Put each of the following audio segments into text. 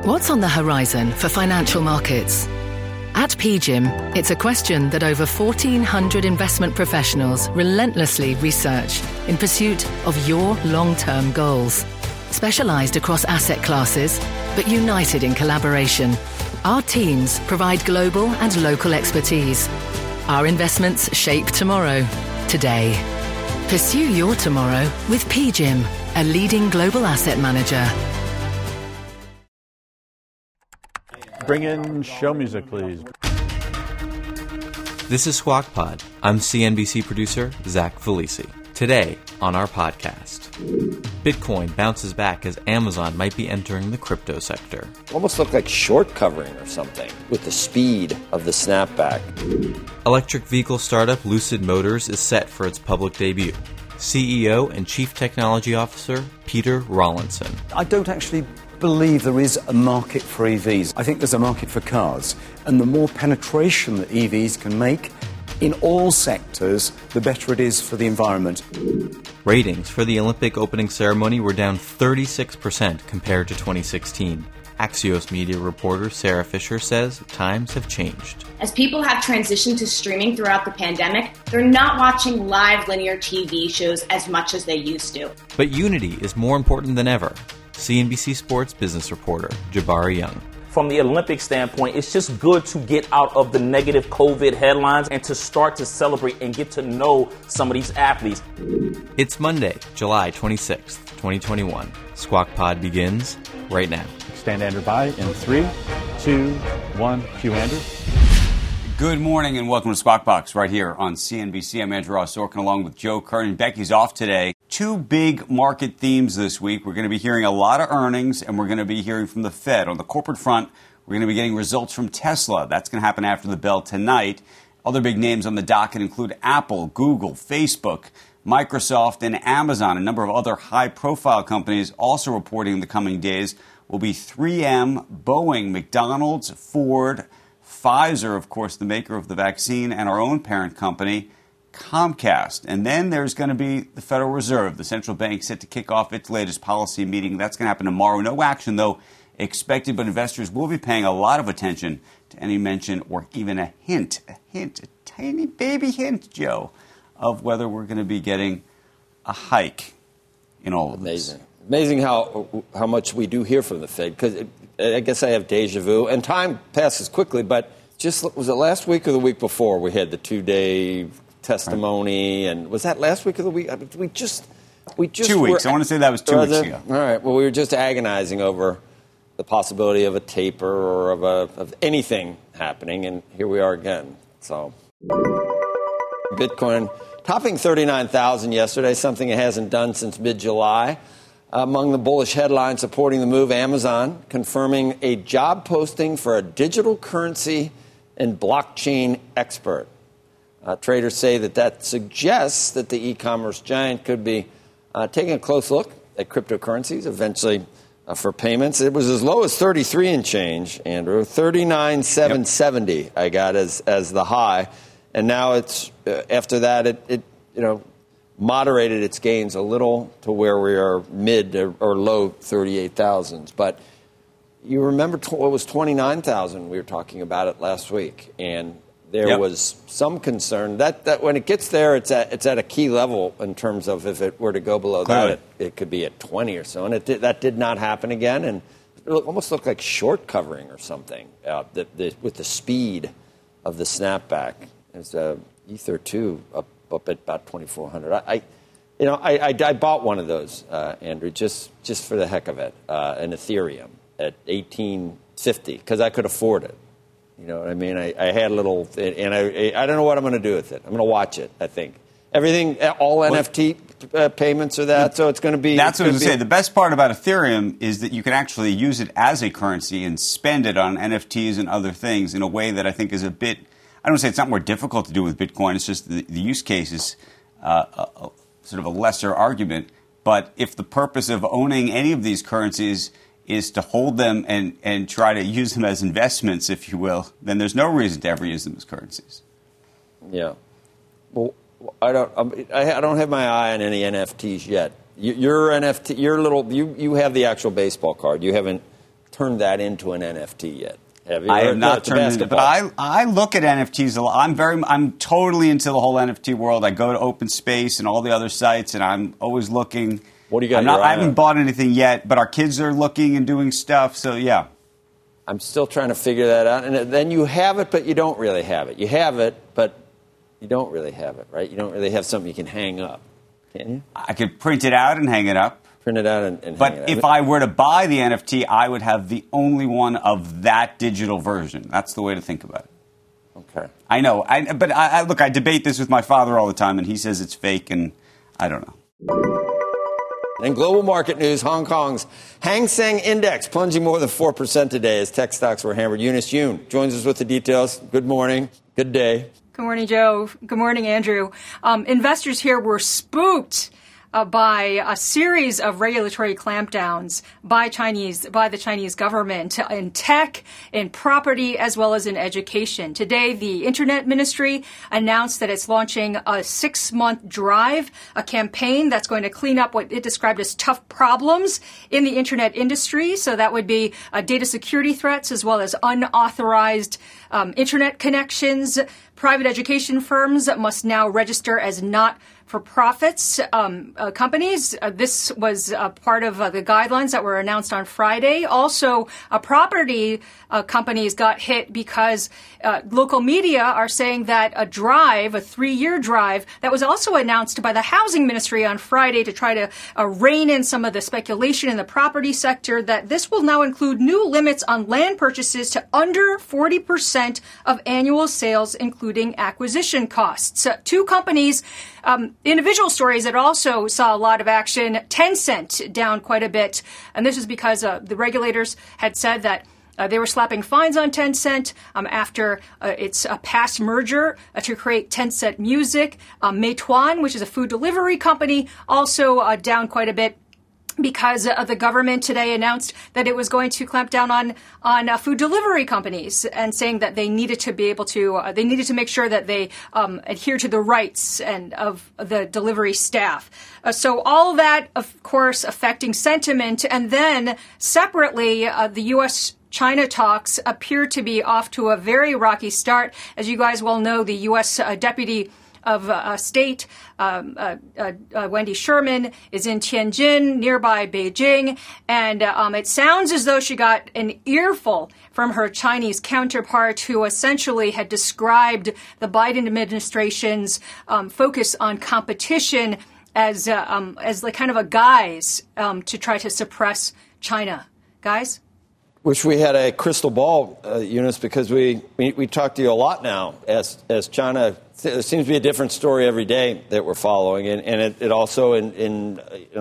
What's on the horizon for financial markets? At PGIM, it's a question that over 1,400 investment professionals relentlessly research in pursuit of your long-term goals. Specialised across asset classes, but united in collaboration, our teams provide global and local expertise. Our investments shape tomorrow, today. Pursue your tomorrow with PGIM, a leading global asset manager. Bring in show music, please. This is Squawk Pod. I'm CNBC producer Zach Felici. Today on our podcast, Bitcoin bounces back as Amazon might be entering the crypto sector. Almost looked like short covering or something with the speed of the snapback. Electric vehicle startup Lucid Motors is set for its public debut. CEO and Chief Technology Officer Peter Rawlinson. I don't actually believe there is a market for EVs. I think there's a market for cars. And the more penetration that EVs can make in all sectors, the better it is for the environment. Ratings for the Olympic opening ceremony were down 36% compared to 2016. Axios media reporter Sarah Fisher says times have changed. As people have transitioned to streaming throughout the pandemic, they're not watching live linear TV shows as much as they used to. But unity is more important than ever. CNBC Sports business reporter Jabari Young. From the Olympic standpoint, it's just good to get out of the negative COVID headlines and to start to celebrate and get to know some of these athletes. It's Monday, July 26th, 2021. Squawk Pod begins right now. Stand Andrew by in 3, 2, 1. Cue Andrew. Good morning and welcome to Squawk Box right here on CNBC. I'm Andrew Ross Sorkin along with Joe Kernan. Becky's off today. Two big market themes this week. We're going to be hearing a lot of earnings and we're going to be hearing from the Fed. On the corporate front, we're going to be getting results from Tesla. That's going to happen after the bell tonight. Other big names on the docket include Apple, Google, Facebook, Microsoft, and Amazon. A number of other high-profile companies also reporting in the coming days will be 3M, Boeing, McDonald's, Ford, Pfizer, of course, the maker of the vaccine, and our own parent company, Comcast. And then there's going to be the Federal Reserve, the central bank set to kick off its latest policy meeting. That's going to happen tomorrow. No action, though, expected, but investors will be paying a lot of attention to any mention or even a tiny baby hint, Joe, of whether we're going to be getting a hike in all of this. Amazing how much we do hear from the Fed, because I guess I have deja vu, and time passes quickly, but was it last week or the week before we had the 2-day testimony, and was that last week or the week? We just 2 weeks. I want to say that was 2 weeks ago. All right. Well, we were just agonizing over the possibility of a taper or of anything happening, and here we are again. So, Bitcoin topping 39,000 yesterday, something it hasn't done since mid-July. Among the bullish headlines supporting the move, Amazon confirming a job posting for a digital currency and blockchain expert. Traders say that suggests that the e-commerce giant could be taking a close look at cryptocurrencies, eventually for payments. It was as low as 33 and change, Andrew. 39,770 yep. I got as the high. And now it's after that, it moderated its gains a little to where we are mid or low 38,000s. But you remember what was 29,000? We were talking about it last week, and there was some concern that when it gets there, it's at a key level in terms of if it were to go below that, it could be at 20 or so. And that did not happen again, and it almost looked like short covering or something with the speed of the snapback. There's Ether 2 up at about 2,400. I bought one of those, Andrew, just for the heck of it, an Ethereum at 1850 because I could afford it. You know what I mean? I had a little, and I don't know what I'm going to do with it. I'm going to watch it, I think. Everything, all NFT payments are that, so it's going to be... That's what I was going to say. The best part about Ethereum is that you can actually use it as a currency and spend it on NFTs and other things in a way that I think is a bit... I don't say it's not more difficult to do with Bitcoin. It's just the use case is sort of a lesser argument. But if the purpose of owning any of these currencies is to hold them and try to use them as investments, if you will, then there's no reason to ever use them as currencies. Yeah. Well, I don't have my eye on any NFTs yet. Your NFT, your little, you have the actual baseball card. You haven't turned that into an NFT yet. Have you? I have not turned it into, but I look at NFTs a lot. I'm totally into the whole NFT world. I go to Open Space and all the other sites, and I'm always looking. What do you got? I haven't bought anything yet, but our kids are looking and doing stuff. So yeah, I'm still trying to figure that out. And then you have it, but you don't really have it. You have it, but you don't really have it, right? You don't really have something you can hang up, can you? I could print it out and hang it up. Print it out and hang it up. But if I were to buy the NFT, I would have the only one of that digital version. That's the way to think about it. Okay. I know. But I debate this with my father all the time, and he says it's fake, and I don't know. In global market news, Hong Kong's Hang Seng Index plunging more than 4% today as tech stocks were hammered. Eunice Yoon joins us with the details. Good morning. Good day. Good morning, Joe. Good morning, Andrew. Investors here were spooked by a series of regulatory clampdowns by the Chinese government in tech, in property, as well as in education. Today, the Internet Ministry announced that it's launching a 6-month drive, a campaign that's going to clean up what it described as tough problems in the Internet industry. So that would be data security threats as well as unauthorized Internet connections. Private education firms must now register as not-for-profits companies. This was part of the guidelines that were announced on Friday. Also, property companies got hit because local media are saying that a 3-year drive, that was also announced by the Housing Ministry on Friday to try to rein in some of the speculation in the property sector, that this will now include new limits on land purchases to under 40% of annual sales, including acquisition costs. Two companies, individual stories that also saw a lot of action. Tencent down quite a bit, and this is because the regulators had said that they were slapping fines on Tencent after its past merger to create Tencent Music. Meituan, which is a food delivery company, also down quite a bit, because the government today announced that it was going to clamp down on food delivery companies, and saying that they needed to be able to, they needed to make sure that they adhere to the rights of the delivery staff. So all of that, of course, affecting sentiment. And then separately, the U.S.-China talks appear to be off to a very rocky start. As you guys well know, the U.S. Deputy of State, Wendy Sherman, is in Tianjin, nearby Beijing, and it sounds as though she got an earful from her Chinese counterpart, who essentially had described the Biden administration's focus on competition as like kind of a guise to try to suppress China. Guys? Wish we had a crystal ball, Eunice, because we talk to you a lot now as China. There seems to be a different story every day that we're following, and it also in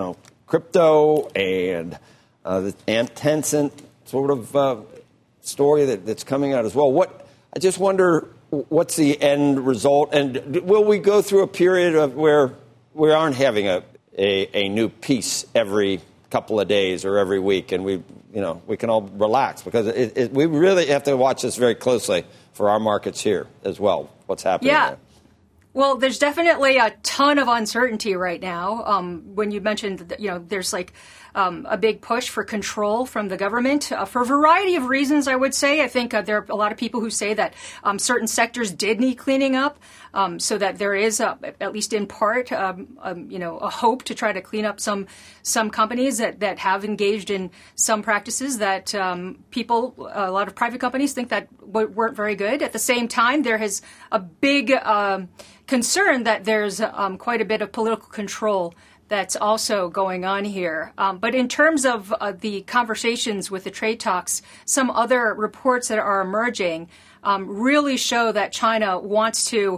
crypto and the Tencent sort of story that's coming out as well. I just wonder what's the end result, and will we go through a period of where we aren't having a new piece every couple of days or every week, and we can all relax, because we really have to watch this very closely for our markets here as well. What's happening there? Well, there's definitely a ton of uncertainty right now. When you mentioned that, there's like a big push for control from the government for a variety of reasons, I would say. I think there are a lot of people who say that certain sectors did need cleaning up, so that there is, at least in part, a hope to try to clean up some companies that have engaged in some practices that a lot of private companies think that weren't very good. At the same time, there is a big concern that there's quite a bit of political control that's also going on here. But in terms of the conversations with the trade talks, some other reports that are emerging really show that China wants to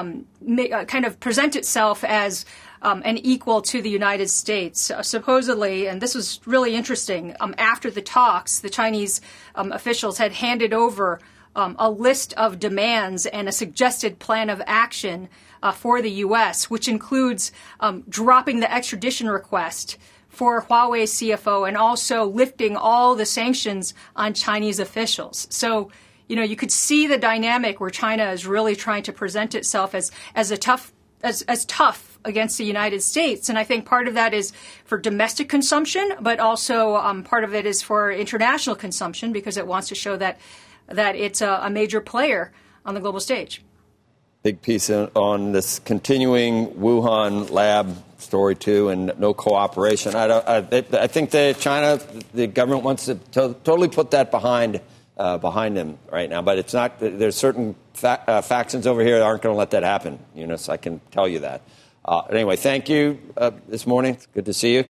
kind of present itself as an equal to the United States. Supposedly, and this was really interesting, after the talks, the Chinese officials had handed over a list of demands and a suggested plan of action for the U.S., which includes dropping the extradition request for Huawei's CFO and also lifting all the sanctions on Chinese officials. So, you could see the dynamic where China is really trying to present itself as tough against the United States. And I think part of that is for domestic consumption, but also part of it is for international consumption because it wants to show that it's a major player on the global stage. Big piece on this continuing Wuhan lab story, too, and no cooperation. I think China, the government wants to totally put that behind them right now. But it's not. There's certain factions over here that aren't going to let that happen, so I can tell you that. Anyway, thank you this morning. It's good to see you.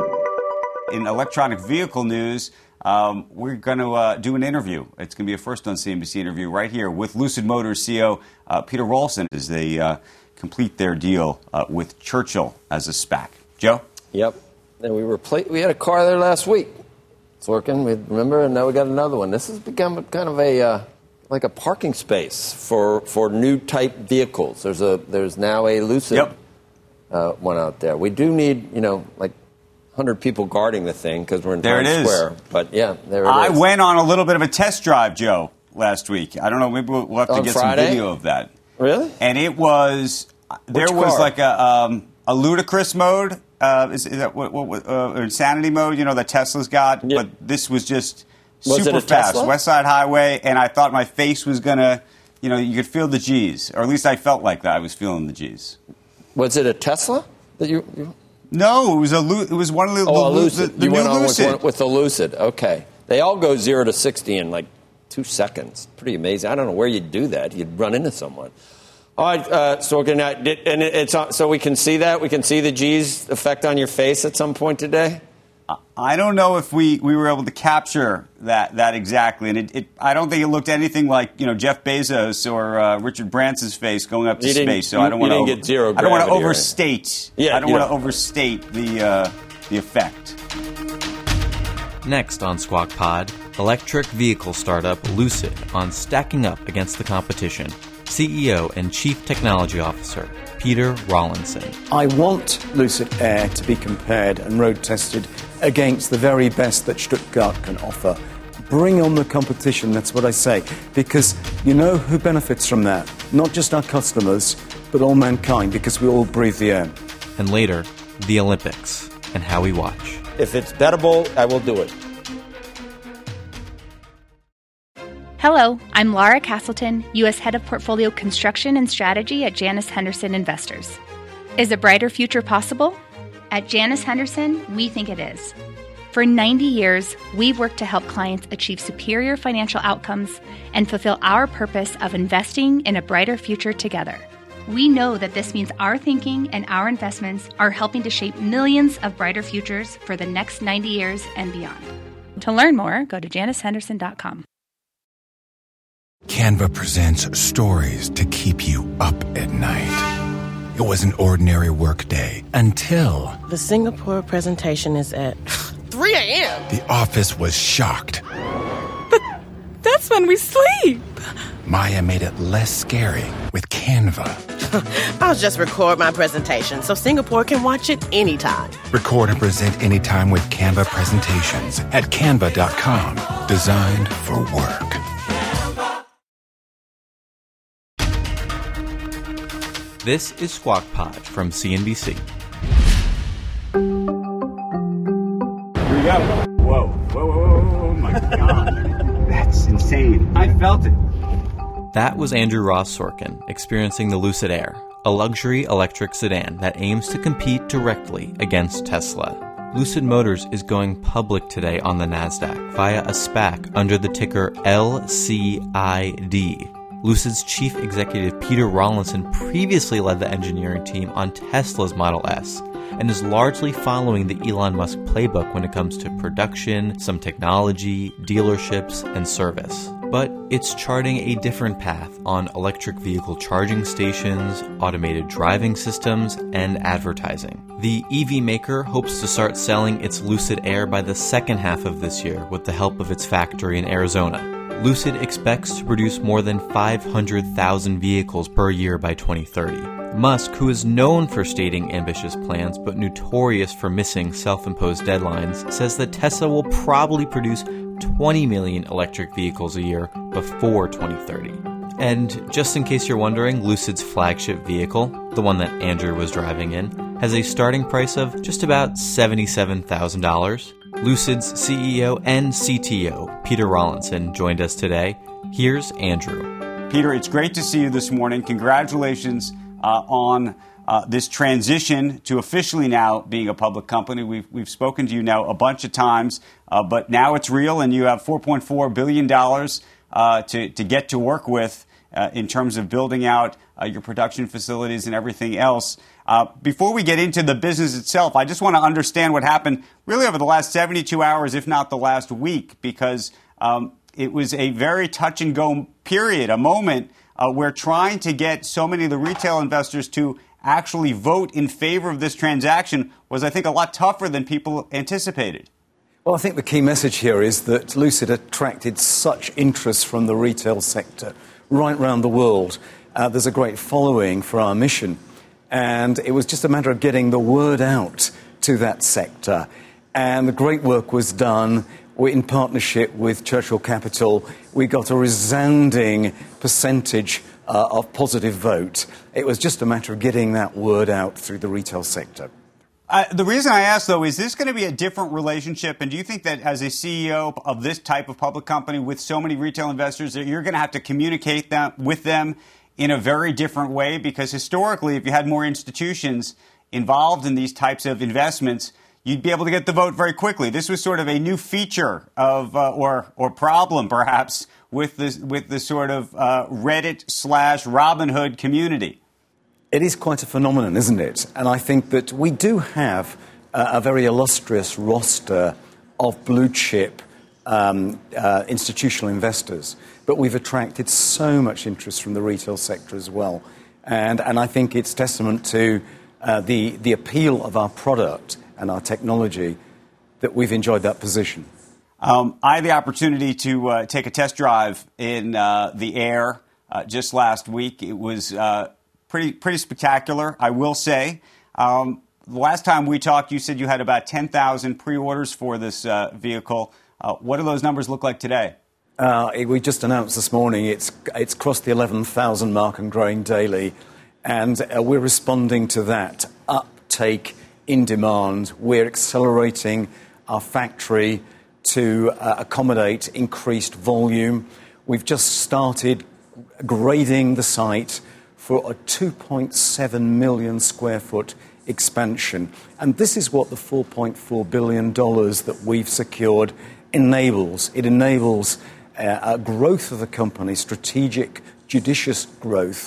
In electronic vehicle news, we're going to do an interview. It's going to be a first on CNBC interview right here with Lucid Motors CEO Peter Rawlinson as they complete their deal with Churchill as a SPAC. Joe? Yep. And we had a car there last week. It's working, remember, and now we got another one. This has become kind of like a parking space for new type vehicles. There's now a Lucid one out there. We do need, like 100 people guarding the thing because we're in Times Square. But yeah, there it is. I went on a little bit of a test drive, Joe, last week. I don't know, maybe we'll have to get Friday? some video of that. Really? And it was, there was like a ludicrous mode. Is that what insanity mode, that Tesla's got? Yeah. But this was just super fast. Tesla? West Side Highway, and I thought my face was going to, you could feel the G's. Or at least I felt like that I was feeling the G's. Was it a Tesla that you... No, it was one of the Lucid. The you new went on Lucid. with the Lucid. Okay. They all go 0 to 60 in like 2 seconds. Pretty amazing. I don't know where you'd do that. You'd run into someone. All right, so we can see that? We can see the G's effect on your face at some point today? I don't know if we were able to capture that exactly. And I don't think it looked anything like, Jeff Bezos or Richard Branson's face going up to space. So I don't want to get zero gravity. I don't want to overstate. I don't want to overstate the effect. Next on Squawk Pod, electric vehicle startup Lucid on stacking up against the competition. CEO and Chief Technology Officer Peter Rawlinson. I want Lucid Air to be compared and road tested against the very best that Stuttgart can offer. Bring on the competition, that's what I say. Because you know who benefits from that? Not just our customers, but all mankind, because we all breathe the air. And later, the Olympics and how we watch. If it's bettable, I will do it. Hello, I'm Laura Castleton, U.S. Head of Portfolio Construction and Strategy at Janus Henderson Investors. Is a brighter future possible? At Janus Henderson, we think it is. For 90 years, we've worked to help clients achieve superior financial outcomes and fulfill our purpose of investing in a brighter future together. We know that this means our thinking and our investments are helping to shape millions of brighter futures for the next 90 years and beyond. To learn more, go to janushenderson.com. Canva presents stories to keep you up at night. It was an ordinary workday until... The Singapore presentation is at 3 a.m. The office was shocked. But that's when we sleep. Maya made it less scary with Canva. I'll just record my presentation so Singapore can watch it anytime. Record and present anytime with Canva presentations at canva.com. Designed for work. This is Squawk Pod from CNBC. Here we go. Whoa, my God. That's insane. I felt it. That was Andrew Ross Sorkin experiencing the Lucid Air, a luxury electric sedan that aims to compete directly against Tesla. Lucid Motors is going public today on the NASDAQ via a SPAC under the ticker LCID. Lucid's chief executive Peter Rawlinson previously led the engineering team on Tesla's Model S and is largely following the Elon Musk playbook when it comes to production, some technology, dealerships, and service. But it's charting a different path on electric vehicle charging stations, automated driving systems, and advertising. The EV maker hopes to start selling its Lucid Air by the second half of this year with the help of its factory in Arizona. Lucid expects to produce more than 500,000 vehicles per year by 2030. Musk, who is known for stating ambitious plans but notorious for missing self-imposed deadlines, says that Tesla will probably produce 20 million electric vehicles a year before 2030. And just in case you're wondering, Lucid's flagship vehicle, the one that Andrew was driving in, has a starting price of just about $77,000. Lucid's CEO and CTO, Peter Rawlinson, joined us today. Here's Andrew. Peter, it's great to see you this morning. Congratulations on this transition to officially now being a public company. We've spoken to you now a bunch of times, but now it's real, and you have $4.4 billion to get to work with in terms of building out your production facilities and everything else. Before we get into the business itself, I just want to understand what happened really over the last 72 hours, if not the last week, because it was a very touch-and-go period, a moment where trying to get so many of the retail investors to actually vote in favor of this transaction was, I think, a lot tougher than people anticipated. Well, I think the key message here is that Lucid attracted such interest from the retail sector right around the world. There's a great following for our mission, and it was just a matter of getting the word out to that sector. And the great work was done. In partnership with Churchill Capital, we got a resounding percentage of positive vote. It was just a matter of getting that word out through the retail sector. The reason I ask, though, is this going to be a different relationship? And do you think that as a CEO of this type of public company with so many retail investors that you're going to have to communicate with them in a very different way? Because historically, if you had more institutions involved in these types of investments, you'd be able to get the vote very quickly. This was sort of a new feature of or problem, perhaps, with the sort of Reddit/Robinhood community. It is quite a phenomenon, isn't it? And I think that we do have a very illustrious roster of blue-chip institutional investors, but we've attracted so much interest from the retail sector as well. And I think it's testament to the appeal of our product and our technology that we've enjoyed that position. I had the opportunity to take a test drive in the Air just last week. It was pretty spectacular, I will say. The last time we talked, you said you had about 10,000 pre-orders for this vehicle. What do those numbers look like today? We just announced this morning it's crossed the 11,000 mark and growing daily. And we're responding to that uptake in demand. We're accelerating our factory to accommodate increased volume. We've just started grading the site for a 2.7 million square foot expansion. And this is what the $4.4 billion that we've secured enables. It enables a growth of the company, strategic, judicious growth,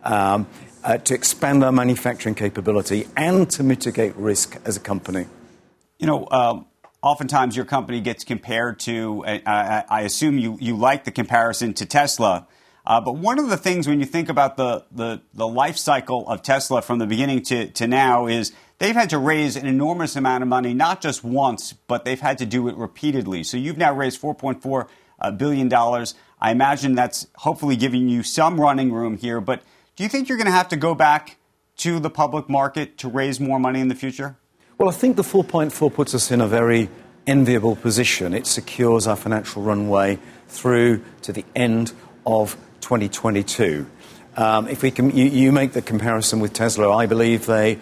to expand our manufacturing capability and to mitigate risk as a company. You know, oftentimes your company gets compared to, I assume you like the comparison to Tesla. But one of the things when you think about the life cycle of Tesla from the beginning to now is they've had to raise an enormous amount of money, not just once, but they've had to do it repeatedly. So you've now raised $4.4 billion. I imagine that's hopefully giving you some running room here. But do you think you're going to have to go back to the public market to raise more money in the future? Well, I think the 4.4 puts us in a very enviable position. It secures our financial runway through to the end of 2022. If we can, you make the comparison with Tesla. I believe they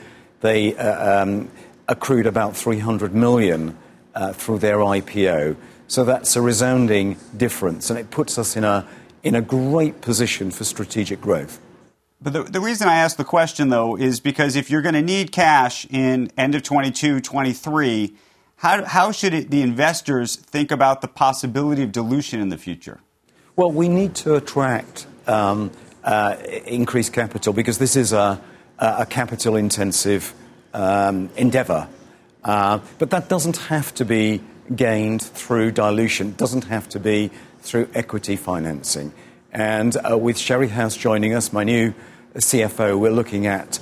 accrued about $300 million through their IPO. So that's a resounding difference, and it puts us in a great position for strategic growth. But the reason I ask the question, though, is because if you're going to need cash in end of 22, 23, how should the investors think about the possibility of dilution in the future? Well, we need to attract increased capital because this is a capital-intensive endeavor. But that doesn't have to be gained through dilution. It doesn't have to be through equity financing. And with Sherry House joining us, my new CFO, we're looking at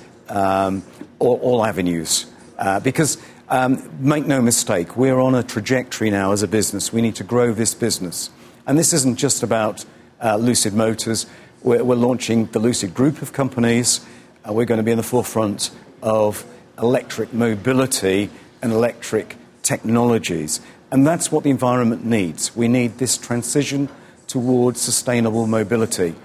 all avenues. Because make no mistake, we're on a trajectory now as a business. We need to grow this business. And this isn't just about Lucid Motors. We're launching the Lucid Group of companies. We're going to be in the forefront of electric mobility and electric technologies. And that's what the environment needs. We need this transition towards sustainable mobility.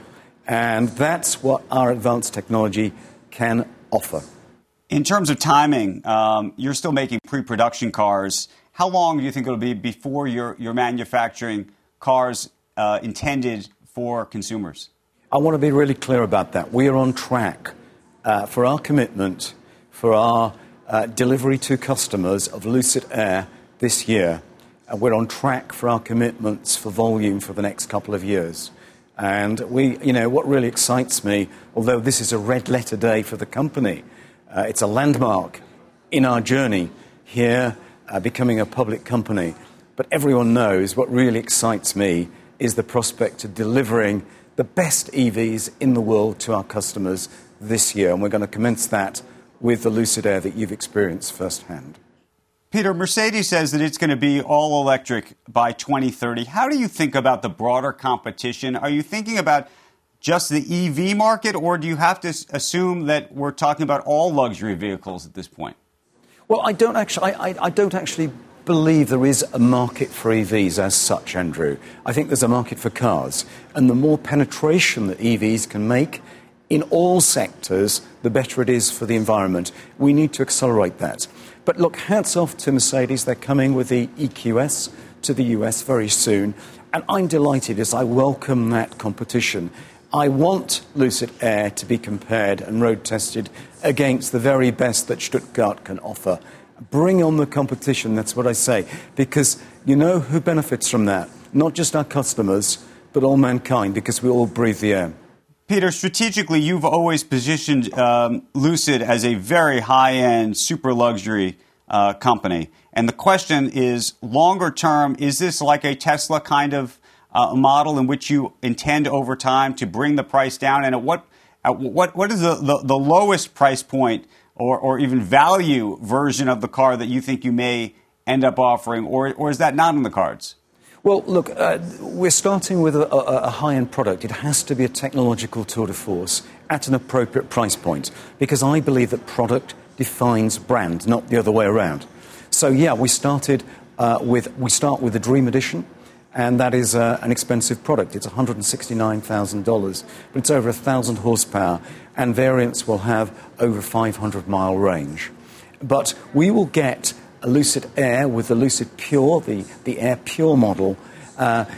And that's what our advanced technology can offer. In terms of timing, you're still making pre-production cars. How long do you think it'll be before you're manufacturing cars intended for consumers? I want to be really clear about that. We are on track for our commitment, for our delivery to customers of Lucid Air this year. We're on track for our commitments for volume for the next couple of years. And what really excites me, although this is a red letter day for the company, it's a landmark in our journey here, becoming a public company. But everyone knows what really excites me is the prospect of delivering the best EVs in the world to our customers this year. And we're going to commence that with the Lucid Air that you've experienced firsthand. Peter, Mercedes says that it's going to be all electric by 2030. How do you think about the broader competition? Are you thinking about just the EV market, or do you have to assume that we're talking about all luxury vehicles at this point? Well, I don't actually believe there is a market for EVs as such, Andrew. I think there's a market for cars. And the more penetration that EVs can make in all sectors, the better it is for the environment. We need to accelerate that. But look, hats off to Mercedes. They're coming with the EQS to the US very soon. And I'm delighted as I welcome that competition. I want Lucid Air to be compared and road tested against the very best that Stuttgart can offer. Bring on the competition, that's what I say. Because you know who benefits from that? Not just our customers, but all mankind, because we all breathe the air. Peter, strategically, you've always positioned Lucid as a very high-end, super luxury company. And the question is, longer term, is this like a Tesla kind of model in which you intend over time to bring the price down? And what is the lowest price point or even value version of the car that you think you may end up offering? Or is that not in the cards? Well, look, we're starting with a high-end product. It has to be a technological tour de force at an appropriate price point, because I believe that product defines brand, not the other way around. So, yeah, we start with the Dream Edition, and that is an expensive product. It's $169,000, but it's over 1,000 horsepower, and variants will have over 500-mile range. But we will get a Lucid Air with the Lucid Pure, the Air Pure model, to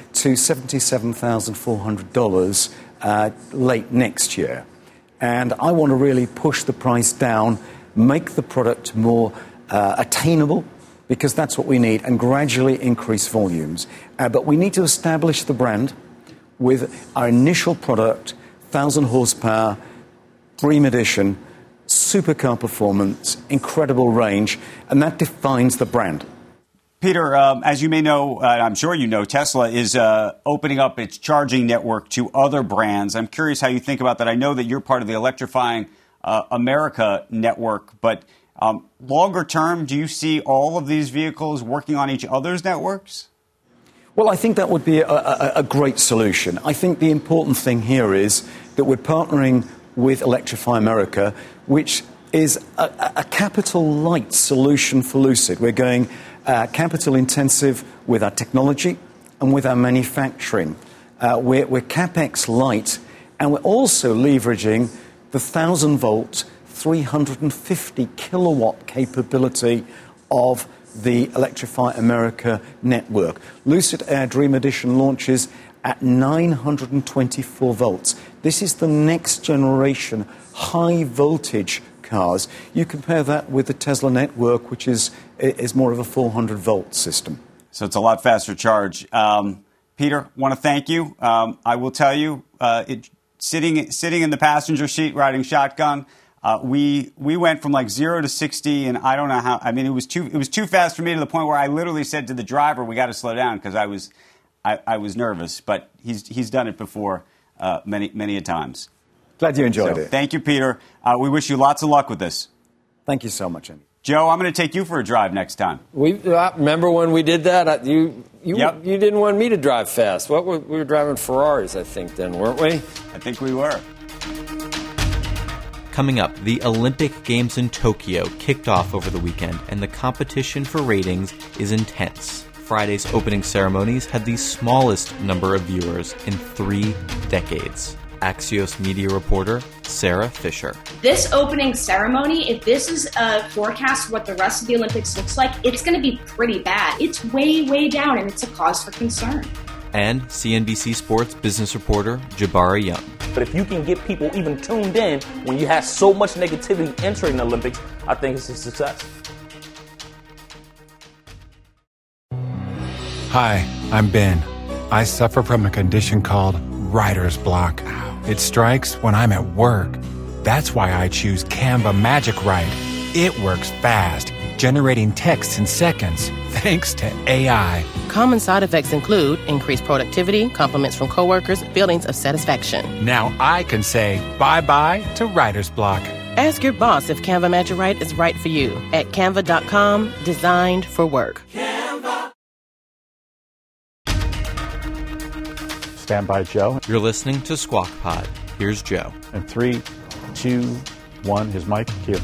$77,400 late next year. And I want to really push the price down, make the product more attainable, because that's what we need, and gradually increase volumes. But we need to establish the brand with our initial product, 1,000 horsepower, Dream Edition, supercar performance, incredible range, and that defines the brand. Peter, as you may know, I'm sure you know, Tesla is opening up its charging network to other brands. I'm curious how you think about that. I know that you're part of the Electrifying America network, but longer term, do you see all of these vehicles working on each other's networks? Well, I think that would be a great solution. I think the important thing here is that we're partnering with Electrify America, which is a capital-light solution for Lucid. We're going capital-intensive with our technology and with our manufacturing. We're CapEx-light, and we're also leveraging the 1,000-volt, 350-kilowatt capability of the Electrify America network. Lucid Air Dream Edition launches at 924 volts. This is the next generation high-voltage cars. You compare that with the Tesla network, which is more of a 400-volt system. So it's a lot faster charge. Peter, want to thank you. I will tell you, sitting in the passenger seat riding shotgun, we went from like 0 to 60, and I don't know how. I mean, it was too fast for me, to the point where I literally said to the driver, "We got to slow down," because I was nervous. But he's done it before many a times. Glad you enjoyed it. Thank you, Peter. We wish you lots of luck with this. Thank you so much, Andy. Joe, I'm going to take you for a drive next time. Remember when we did that? You didn't want me to drive fast. We were driving Ferraris, I think, then, weren't we? I think we were. Coming up, the Olympic Games in Tokyo kicked off over the weekend, and the competition for ratings is intense. Friday's opening ceremonies had the smallest number of viewers in 3 decades. Axios media reporter Sarah Fisher. This opening ceremony, if this is a forecast what the rest of the Olympics looks like, it's going to be pretty bad. It's way, way down, and it's a cause for concern. And CNBC Sports business reporter Jabari Young. But if you can get people even tuned in when you have so much negativity entering the Olympics, I think it's a success. Hi, I'm Ben. I suffer from a condition called writer's block. It strikes when I'm at work. That's why I choose Canva Magic Write. It works fast, generating text in seconds, thanks to AI. Common side effects include increased productivity, compliments from coworkers, feelings of satisfaction. Now I can say bye-bye to writer's block. Ask your boss if Canva Magic Write is right for you at canva.com, designed for work. Canva. Stand by, Joe. You're listening to Squawk Pod. Here's Joe. And 3, 2, 1, his mic here.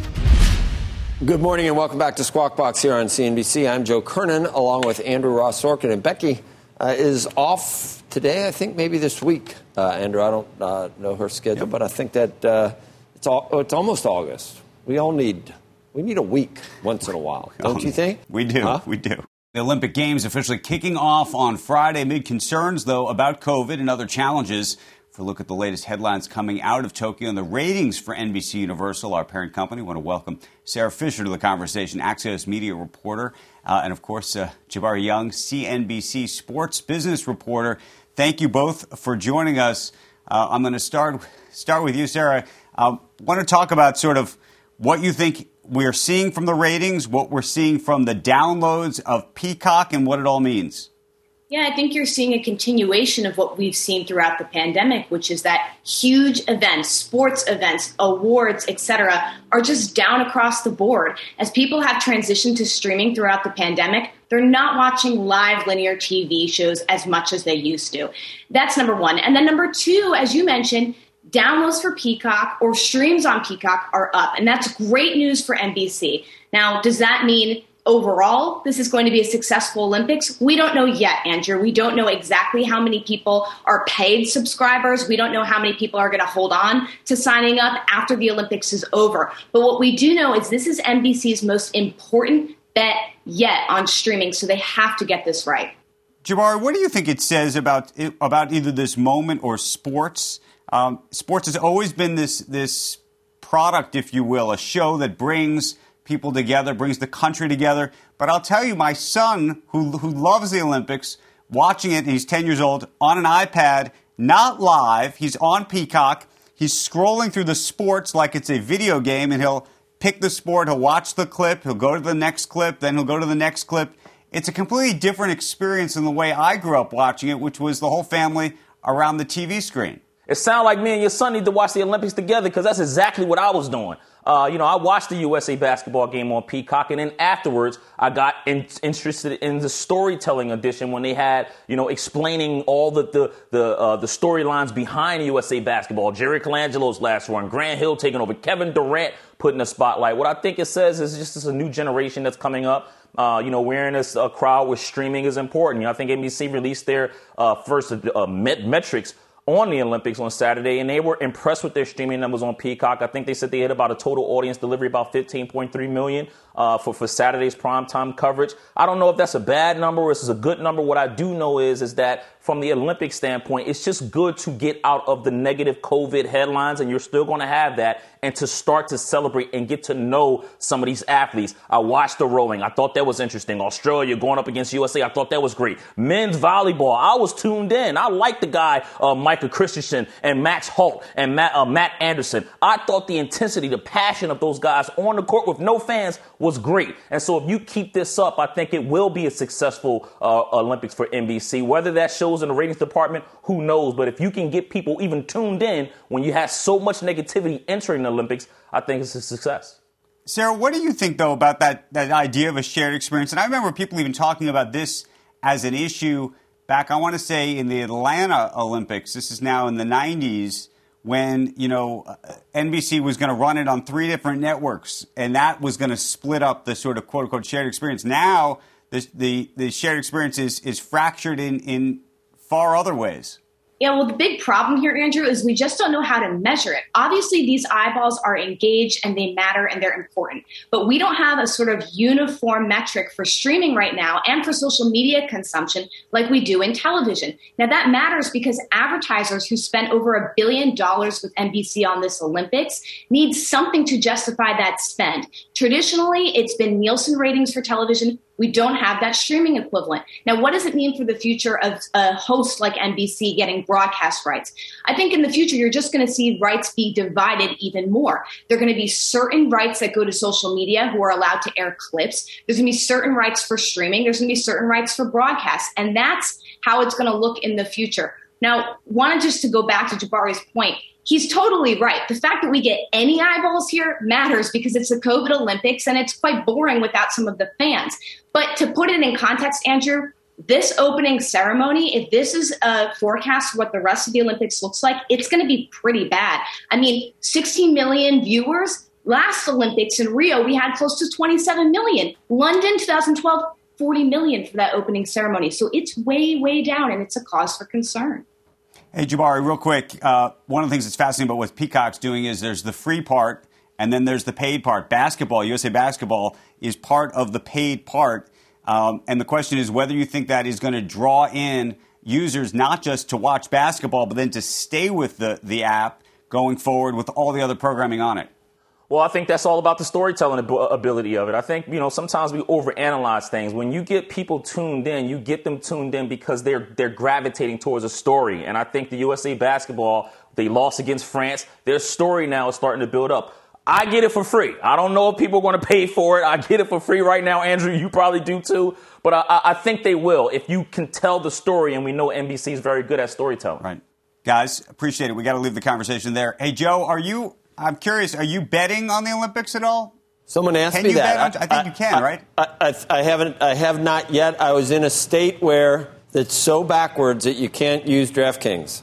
Good morning and welcome back to Squawk Box here on CNBC. I'm Joe Kernan along with Andrew Ross Sorkin. And Becky is off today, I think maybe this week. Andrew, I don't know her schedule, but I think that it's almost August. We need a week once in a while, don't you think? We do. Huh? We do. The Olympic Games officially kicking off on Friday amid concerns, though, about COVID and other challenges. For a look at the latest headlines coming out of Tokyo and the ratings for NBC Universal, our parent company, I want to welcome Sarah Fisher to the conversation, Axios media reporter, and, of course, Jabari Young, CNBC sports business reporter. Thank you both for joining us. I'm going to start with you, Sarah. I want to talk about sort of what you think we're seeing from the ratings, what we're seeing from the downloads of Peacock, and what it all means. Yeah, I think you're seeing a continuation of what we've seen throughout the pandemic, which is that huge events, sports events, awards, etc., are just down across the board. As people have transitioned to streaming throughout the pandemic, they're not watching live linear TV shows as much as they used to. That's number one. And then number two, as you mentioned, downloads for Peacock or streams on Peacock are up. And that's great news for NBC. Now, does that mean overall this is going to be a successful Olympics? We don't know yet, Andrew. We don't know exactly how many people are paid subscribers. We don't know how many people are going to hold on to signing up after the Olympics is over. But what we do know is this is NBC's most important bet yet on streaming, so they have to get this right. Jabari, what do you think it says about either this moment or sports? Sports has always been this product, if you will, a show that brings people together, brings the country together. But I'll tell you, my son, who loves the Olympics, watching it, he's 10 years old, on an iPad, not live, he's on Peacock, he's scrolling through the sports like it's a video game, and he'll pick the sport, he'll watch the clip, he'll go to the next clip, then he'll go to the next clip. It's a completely different experience than the way I grew up watching it, which was the whole family around the TV screen. It sounds like me and your son need to watch the Olympics together, because that's exactly what I was doing. I watched the USA basketball game on Peacock, and then afterwards I got interested in the storytelling edition when they had, explaining all the storylines behind USA basketball. Jerry Colangelo's last run, Grant Hill taking over, Kevin Durant put in the spotlight. What I think it says is just it's a new generation that's coming up. We're in this crowd where streaming is important. I think NBC released their first metrics on the Olympics on Saturday, and they were impressed with their streaming numbers on Peacock. I think they said they had about a total audience delivery, about 15.3 million for Saturday's primetime coverage. I don't know if that's a bad number or this is a good number. What I do know is that from the Olympic standpoint, it's just good to get out of the negative COVID headlines, and you're still going to have that, and to start to celebrate and get to know some of these athletes. I watched the rowing. I thought that was interesting. Australia going up against USA. I thought that was great. Men's volleyball. I was tuned in. I liked the guy, Michael Christensen and Max Holt and Matt Anderson. I thought the intensity, the passion of those guys on the court with no fans was great. And so if you keep this up, I think it will be a successful Olympics for NBC. Whether that shows in the ratings department, who knows? But if you can get people even tuned in when you have so much negativity entering the Olympics, I think it's a success. Sarah, what do you think, though, about that idea of a shared experience? And I remember people even talking about this as an issue back, I want to say, in the Atlanta Olympics. This is now in the 90s when, NBC was going to run it on 3 different networks, and that was going to split up the sort of quote-unquote shared experience. Now, the shared experience is fractured in far other ways. Yeah, well, the big problem here, Andrew, is we just don't know how to measure it. Obviously, these eyeballs are engaged and they matter and they're important. But we don't have a sort of uniform metric for streaming right now and for social media consumption like we do in television. Now, that matters because advertisers who spent over $1 billion with NBC on this Olympics need something to justify that spend. Traditionally, it's been Nielsen ratings for television. We don't have that streaming equivalent. Now, what does it mean for the future of a host like NBC getting broadcast rights? I think in the future, you're just going to see rights be divided even more. There are going to be certain rights that go to social media who are allowed to air clips. There's going to be certain rights for streaming. There's going to be certain rights for broadcast. And that's how it's going to look in the future. Now, wanted just to go back to Jabari's point. He's totally right. The fact that we get any eyeballs here matters because it's the COVID Olympics and it's quite boring without some of the fans. But to put it in context, Andrew, this opening ceremony, if this is a forecast for what the rest of the Olympics looks like, it's going to be pretty bad. I mean, 16 million viewers. Last Olympics in Rio, we had close to 27 million. London, 2012, 40 million for that opening ceremony. So it's way, way down, and it's a cause for concern. Hey, Jabari, real quick. One of the things that's fascinating about what Peacock's doing is there's the free part and then there's the paid part. Basketball, USA Basketball, is part of the paid part. And the question is whether you think that is going to draw in users not just to watch basketball, but then to stay with the app going forward with all the other programming on it. Well, I think that's all about the storytelling ability of it. I think, sometimes we overanalyze things. When you get people tuned in, you get them tuned in because they're gravitating towards a story. And I think the USA Basketball, they lost against France. Their story now is starting to build up. I get it for free. I don't know if people are going to pay for it. I get it for free right now. Andrew, you probably do too. But I think they will if you can tell the story, and we know NBC is very good at storytelling. Right. Guys, appreciate it. We got to leave the conversation there. Hey, Joe, I'm curious, are you betting on the Olympics at all? Someone asked me that. I think you can, right? I have not yet. I was in a state where it's so backwards that you can't use DraftKings.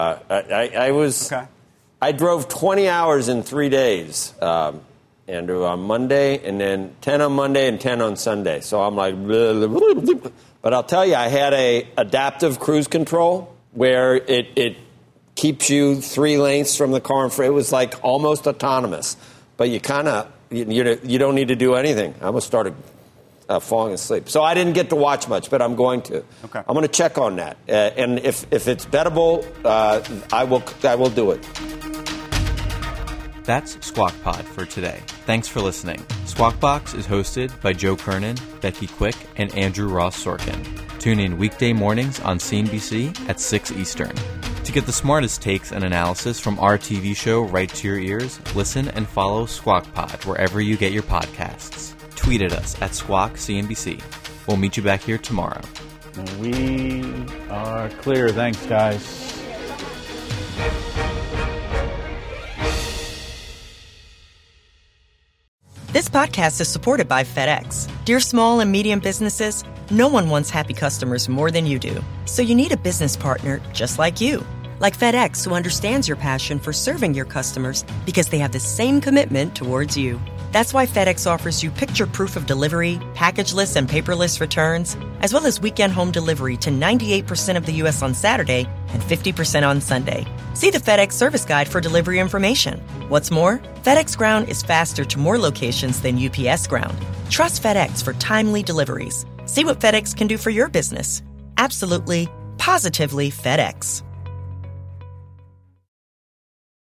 I drove 20 hours in 3 days, Andrew, on Monday, and then 10 on Monday and 10 on Sunday. So I'm like, blah, blah, blah, blah. But I'll tell you, I had a adaptive cruise control where it keeps you 3 lengths from the car. It was like almost autonomous, but you kind of you don't need to do anything. I almost started falling asleep, so I didn't get to watch much, but I'm going to. Okay. I'm going to check on that, and if it's bettable, I will do it. That's Squawk Pod for today. Thanks for listening. Squawk Box is hosted by Joe Kernan, Becky Quick, and Andrew Ross Sorkin. Tune in weekday mornings on CNBC at 6 Eastern. To get the smartest takes and analysis from our TV show right to your ears, listen and follow Squawk Pod wherever you get your podcasts. Tweet at us at Squawk CNBC. We'll meet you back here tomorrow. We are clear. Thanks, guys. This podcast is supported by FedEx. Dear small and medium businesses, no one wants happy customers more than you do. So you need a business partner just like you. Like FedEx, who understands your passion for serving your customers because they have the same commitment towards you. That's why FedEx offers you picture proof of delivery, packageless and paperless returns, as well as weekend home delivery to 98% of the U.S. on Saturday and 50% on Sunday. See the FedEx service guide for delivery information. What's more, FedEx Ground is faster to more locations than UPS Ground. Trust FedEx for timely deliveries. See what FedEx can do for your business. Absolutely, positively FedEx.